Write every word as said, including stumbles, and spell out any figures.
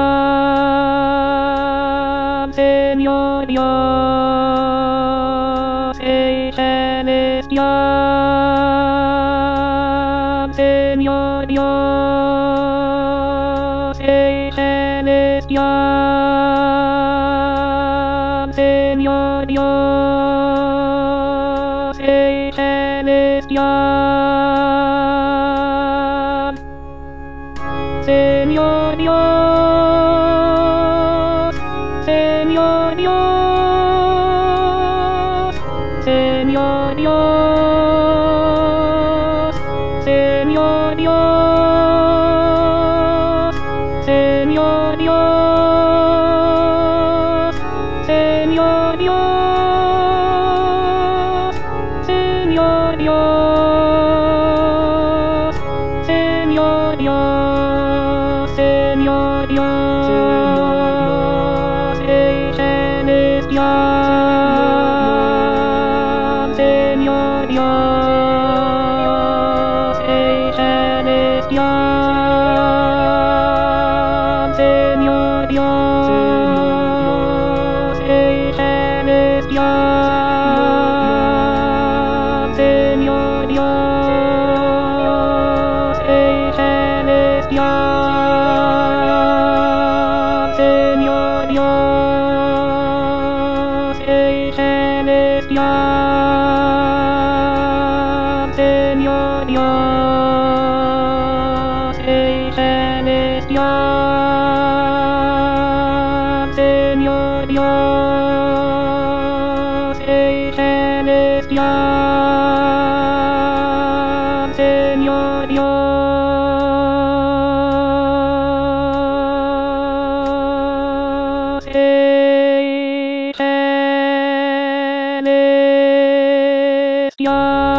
Señor Dios, el celestial, Señor Dios, el celestial, Señor Dios, el celestial, Señor Dios, Señor Dios, Señor Dios, Señor Dios, Señor Dios, Señor Dios, Señor Dios, Señor Dios, Señor Dios, el celestial, Señor Dios, el celestial, Señor Dios, el celestial, Señor Dios, el celestial, Señor Dios, el celestial, Señor Dios, el celestial, Señor Dios, el celestial, Señor Dios, el celestial.